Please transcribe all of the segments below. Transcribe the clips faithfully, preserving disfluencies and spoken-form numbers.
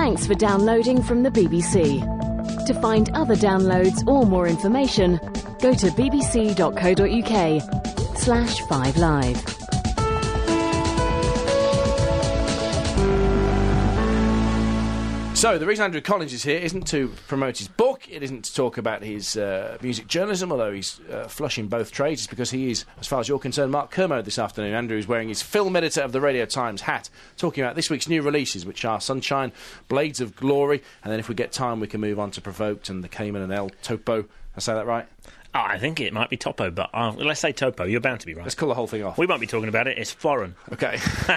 Thanks for downloading from the B B C. To find other downloads or more information, go to bbc.co.uk slash 5live. So, the reason Andrew Collins is here isn't to promote his book, it isn't to talk about his uh, music journalism, although he's uh, flushing both trades. It's because he is, as far as you're concerned, Mark Kermode this afternoon. Andrew is wearing his film editor of the Radio Times hat, talking about this week's new releases, which are Sunshine, Blades of Glory, and then if we get time, we can move on to Provoked and The Cayman and El Topo. I say that right? Oh, I think it might be Topo, but uh, let's say Topo. You're bound to be right. Let's call the whole thing off. We won't be talking about it. It's foreign. OK.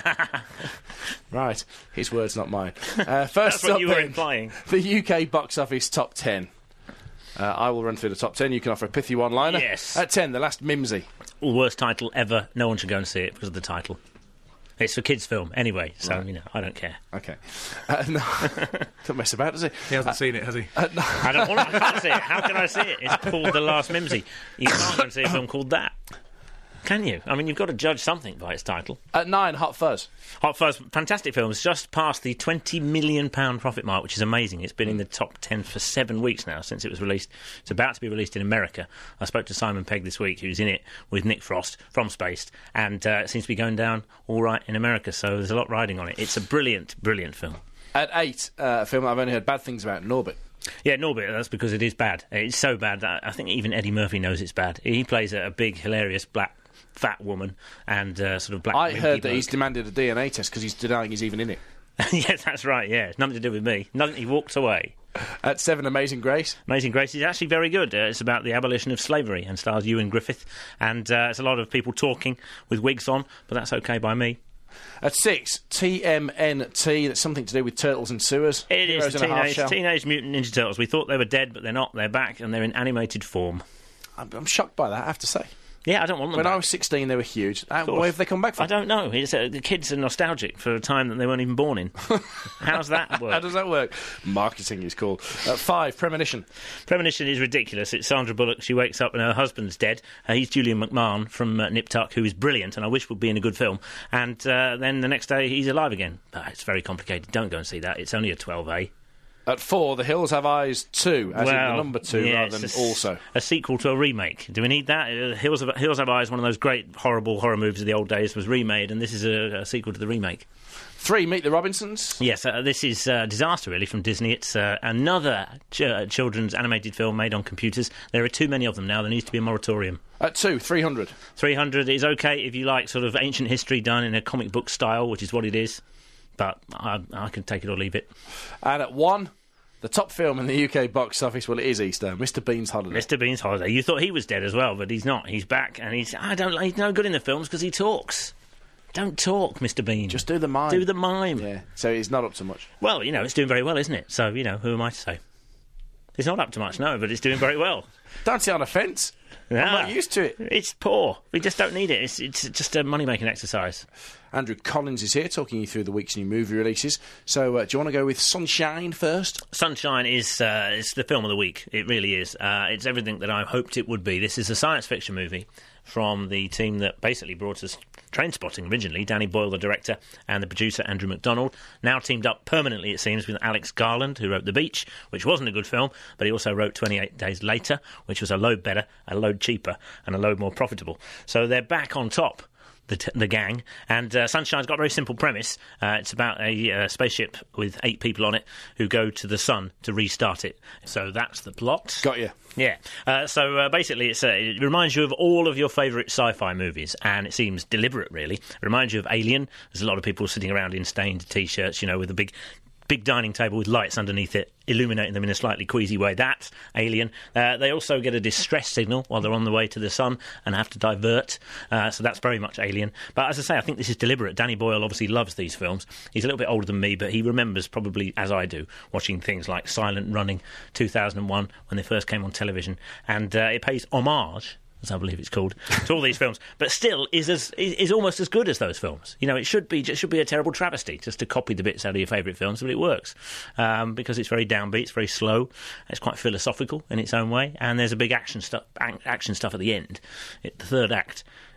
Right. His words, not mine. Uh, first That's what up you were then, implying. The U K box office top ten. Uh, I will run through the top ten. You can offer a pithy one-liner. Yes. At ten, The Last Mimsy. Worst title ever. No one should go and see it because of the title. It's for kids' film anyway, so, right. you know, I don't care. OK. Uh, no, don't mess about, does he? He hasn't uh, seen it, has he? Uh, no. I don't want to. I can't see it. How can I see it? It's called The Last Mimsy. You can't go and see a film called that. Can you? I mean, you've got to judge something by its title. At nine, Hot Fuzz. Hot Fuzz, fantastic film. It's just past the twenty million pounds profit mark, which is amazing. It's been in the top ten for seven weeks now since it was released. It's about to be released in America. I spoke to Simon Pegg this week, who's in it with Nick Frost from Spaced, and uh, it seems to be going down all right in America, so there's a lot riding on it. It's a brilliant, brilliant film. At eight, uh, a film that I've only heard bad things about, Norbit. Yeah, Norbit, that's because it is bad. It's so bad that I think even Eddie Murphy knows it's bad. He plays a, a big, hilarious black fat woman and uh, sort of black... I heard that bloke. he's demanded a D N A test because he's denying he's even in it. Yes, that's right, yeah. Nothing to do with me. Nothing, he walked away. At seven, Amazing Grace. Amazing Grace is actually very good. Uh, it's about the abolition of slavery and stars Ewan Griffith. And uh, it's a lot of people talking with wigs on, but that's OK by me. At six, T M N T. That's something to do with turtles and sewers. It Heroes is in a Half teenage, Shell. teenage Mutant Ninja Turtles. We thought they were dead, but they're not. They're back, and they're in animated form. I'm, I'm shocked by that, I have to say. Yeah, I don't want them When back. I was sixteen, they were huge. Uh, where have they come back from? I don't know. It's, uh, the kids are nostalgic for a time that they weren't even born in. How's that work? How does that work? Marketing is called. At five, Premonition. Premonition is ridiculous. It's Sandra Bullock. She wakes up and her husband's dead. Uh, he's Julian McMahon from uh, Nip Tuck, who is brilliant and I wish would be in a good film. And uh, then the next day he's alive again. Uh, it's very complicated. Don't go and see that. It's only a twelve A. At four, The Hills Have Eyes two, as well, in the number two yeah, rather than a, also. A sequel to a remake. Do we need that? Uh, Hills, Have, Hills Have Eyes, one of those great, horrible horror movies of the old days, was remade, and this is a, a sequel to the remake. Three, Meet the Robinsons. Yes, uh, this is a disaster, really, from Disney. It's uh, another ch- uh, children's animated film made on computers. There are too many of them now. There needs to be a moratorium. At two, three hundred. three hundred is OK if you like sort of ancient history done in a comic book style, which is what it is. But I, I can take it or leave it. And at one, the top film in the U K box office, well, it is Easter, Mister Bean's Holiday. Mister Bean's Holiday. You thought he was dead as well, but he's not. He's back, and he's I don't. He's no good in the films because he talks. Don't talk, Mister Bean. Just do the mime. Do the mime. Yeah, so it's not up to much. Well, you know, it's doing very well, isn't it? So, you know, who am I to say? It's not up to much, no, but it's doing very well. Don't sit on a fence. Yeah. I'm not used to it. It's poor. We just don't need it. It's, it's just a money-making exercise. Andrew Collins is here, talking you through the week's new movie releases. So, uh, do you want to go with Sunshine first? Sunshine is uh, it's the film of the week. It really is. Uh, it's everything that I hoped it would be. This is a science fiction movie from the team that basically brought us Trainspotting originally. Danny Boyle, the director, and the producer, Andrew McDonald. Now teamed up permanently, it seems, with Alex Garland, who wrote The Beach, which wasn't a good film, but he also wrote twenty-eight Days Later, which was a load better, a load cheaper, and a load more profitable. So they're back on top. The, t- the gang, and uh, Sunshine's got a very simple premise. Uh, it's about a uh, spaceship with eight people on it who go to the sun to restart it. So that's the plot. Got you. Yeah. Uh, so uh, basically, it's, uh, it reminds you of all of your favourite sci-fi movies, and it seems deliberate, really. It reminds you of Alien. There's a lot of people sitting around in stained T-shirts, you know, with a big... big dining table with lights underneath it, illuminating them in a slightly queasy way. That's Alien. Uh, they also get a distress signal while they're on the way to the sun and have to divert. Uh, so that's very much Alien. But as I say, I think this is deliberate. Danny Boyle obviously loves these films. He's a little bit older than me, but he remembers probably, as I do, watching things like Silent Running, two thousand one, when they first came on television. And uh, it pays homage, as I believe it's called, to all these films, but still is as is, is almost as good as those films. You know, it should be it should be a terrible travesty just to copy the bits out of your favourite films, but it works um, because it's very downbeat, it's very slow, it's quite philosophical in its own way, and there's a big action stuff action stuff at the end. It, the third act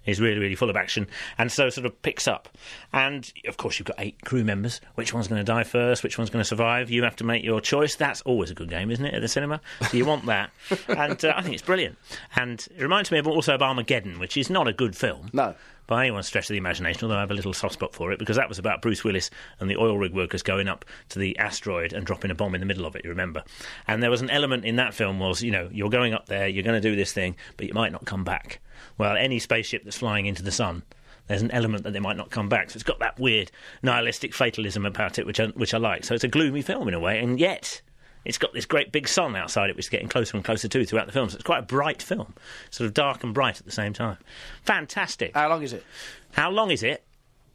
is really, really full of action, and so sort of picks up. And, of course, you've got eight crew members. Which one's going to die first? Which one's going to survive? You have to make your choice. That's always a good game, isn't it, at the cinema? So you want that. And uh, I think it's brilliant. And it reminds me of also of Armageddon, which is not a good film. No. By anyone's stretch of the imagination, although I have a little soft spot for it, because that was about Bruce Willis and the oil rig workers going up to the asteroid and dropping a bomb in the middle of it, you remember? And there was an element in that film was, you know, you're going up there, you're going to do this thing, but you might not come back. Well, any spaceship that's flying into the sun, there's an element that they might not come back. So it's got that weird nihilistic fatalism about it, which I, which I like. So it's a gloomy film in a way, and yet it's got this great big sun outside it, which is getting closer and closer to throughout the film. So it's quite a bright film, sort of dark and bright at the same time. Fantastic. How long is it? How long is it?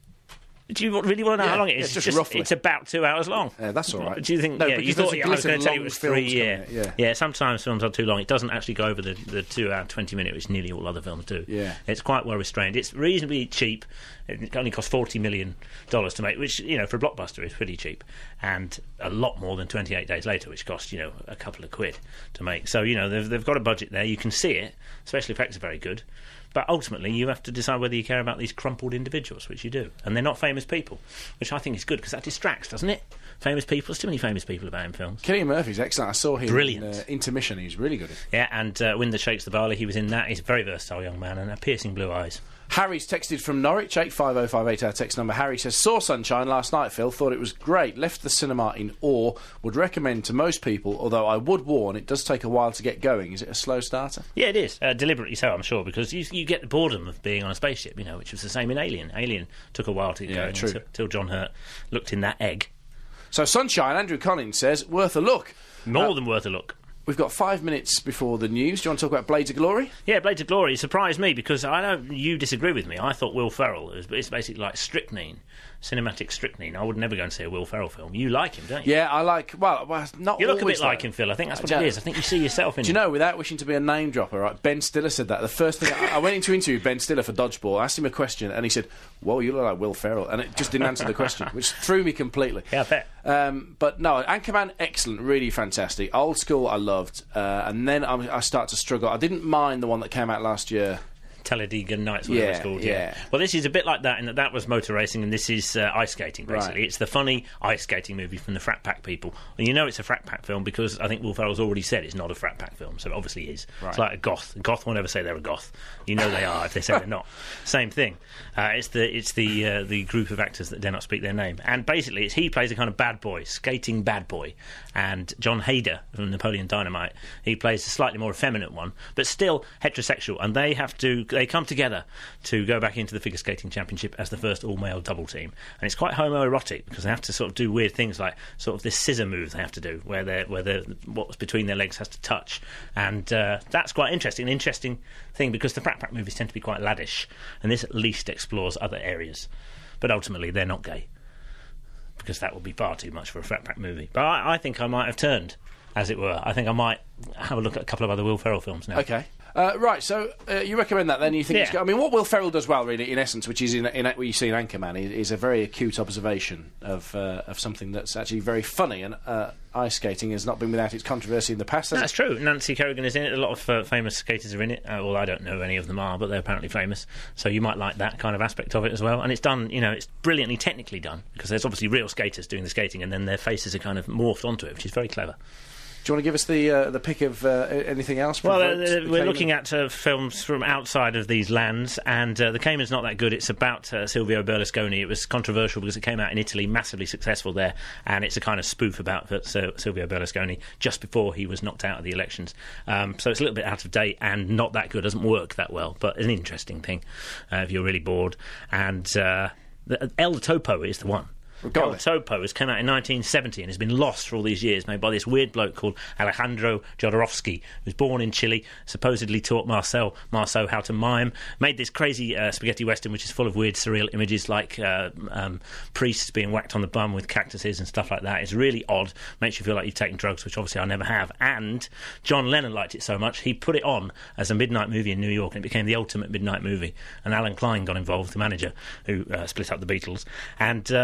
Do you really want to know Yeah, how long it yeah, is? just It's roughly. It's about two hours long. Yeah, that's all right. Do you think? No, yeah, because you there's thought a yeah, I was glitz going of to tell you it long was films three. Yeah. coming out, yeah. yeah. Sometimes films are too long. It doesn't actually go over the, the two-hour, twenty-minute, which nearly all other films do. Yeah. It's quite well restrained. It's reasonably cheap. It only cost forty million dollars to make, which, you know, for a blockbuster is pretty cheap, and a lot more than twenty-eight Days Later, which cost, you know, a couple of quid to make. So, you know, they've they've got a budget there. You can see it. Special effects are very good. But ultimately, you have to decide whether you care about these crumpled individuals, which you do. And they're not famous people, which I think is good, because that distracts, doesn't it? Famous people. There's too many famous people about in films. Cillian Murphy's excellent. I saw him Brilliant. in uh, Intermission. He's really good. Yeah, and uh, Wind That Shakes the Barley, he was in that. He's a very versatile young man, and uh, piercing blue eyes. Harry's texted from Norwich, eight five oh five eight, our text number. Harry says, saw Sunshine last night, Phil, thought it was great, left the cinema in awe, would recommend to most people, although I would warn it does take a while to get going. Is it a slow starter? Yeah, it is. Uh, deliberately so, I'm sure, because you, you get the boredom of being on a spaceship, you know, which was the same in Alien. Alien took a while to get Yeah, going true. until, until John Hurt looked in that egg. So Sunshine, Andrew Collins says, worth a look. More Uh, than worth a look. We've got five minutes before the news. Do you want to talk about Blades of Glory? Yeah, Blades of Glory surprised me because I know you disagree with me. I thought Will Ferrell is it's basically like strychnine, cinematic strychnine. I would never go and see a Will Ferrell film. You like him, don't you? Yeah, I like, well, well not You look a always, bit like though. him, Phil. I think that's what Do you it know- is. I think you see yourself in Do you him. know, without wishing to be a name dropper, right, Ben Stiller said that. The first thing, I, I went into interview with Ben Stiller for Dodgeball, I asked him a question, and he said, whoa, you look like Will Ferrell. And it just didn't answer the question, which threw me completely. Yeah, I bet. Um, but no, Anchorman, excellent, really fantastic. Old School, I loved. Uh, and then I, I start to struggle. I didn't mind the one that came out last year. Talladega Nights, whatever Yeah, it's called. yeah. Well, this is a bit like that in that that was motor racing and this is uh, ice skating, basically. Right. It's the funny ice skating movie from the Frat Pack people. And you know it's a Frat Pack film because I think Will Ferrell's already said it's not a Frat Pack film, so it obviously is. Right. It's like a goth. A goth won't ever say they're a goth. You know they are if they say they're not. Same thing. Uh, it's the it's the uh, the group of actors that dare not speak their name. And basically, it's he plays a kind of bad boy, skating bad boy. And John Hader from Napoleon Dynamite, he plays a slightly more effeminate one, but still heterosexual. And they have to, they come together to go back into the figure skating championship as the first all-male double team. And it's quite homoerotic because they have to sort of do weird things like sort of this scissor move they have to do where they're, where they're, what's between their legs has to touch. And uh, that's quite interesting, an interesting thing because the Frat Pack movies tend to be quite laddish and this at least explores other areas. But ultimately they're not gay because that would be far too much for a Frat Pack movie. But I, I think I might have turned, as it were. I think I might have a look at a couple of other Will Ferrell films now. Okay. Uh, right, so uh, you recommend that then? You think Yeah. it's good? I mean, what Will Ferrell does well, really, in essence, which is in, in what you see in Anchorman, is, is a very acute observation of uh, of something that's actually very funny. And uh, ice skating has not been without its controversy in the past, has That's it? true. Nancy Kerrigan is in it. A lot of uh, famous skaters are in it. Uh, well, I don't know who any of them are, but they're apparently famous. So you might like that kind of aspect of it as well. And it's done, you know, it's brilliantly technically done because there's obviously real skaters doing the skating, and then their faces are kind of morphed onto it, which is very clever. Do you want to give us the uh, the pick of uh, anything else? Well, uh, provoked uh, the we're Cayman? looking at uh, films from outside of these lands, and uh, The Cayman's not that good. It's about uh, Silvio Berlusconi. It was controversial because it came out in Italy, massively successful there, and it's a kind of spoof about uh, Silvio Berlusconi just before he was knocked out of the elections. Um, so it's a little bit out of date and not that good. Doesn't work that well, but an interesting thing uh, if you're really bored. And uh, the, El Topo is the one. Go El on. Topo has come out in nineteen seventy and has been lost for all these years, made by this weird bloke called Alejandro Jodorowsky, who was born in Chile, supposedly taught Marcel Marceau how to mime, made this crazy uh, spaghetti western which is full of weird surreal images like uh, um, priests being whacked on the bum with cactuses and stuff like that. It's really odd, makes you feel like you've taken drugs, which obviously I never have. And John Lennon liked it so much, he put it on as a midnight movie in New York, and it became the ultimate midnight movie. And Alan Klein got involved, the manager, who uh, split up the Beatles. And uh, they had an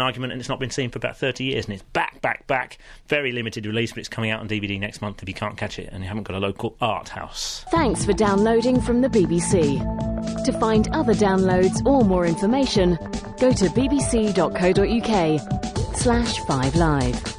argument, and it's not been seen for about thirty years, and it's back, back, back. Very limited release, but it's coming out on D V D next month if you can't catch it and you haven't got a local art house. Thanks for downloading from the B B C. To find other downloads or more information, go to bbc.co.uk slash 5live.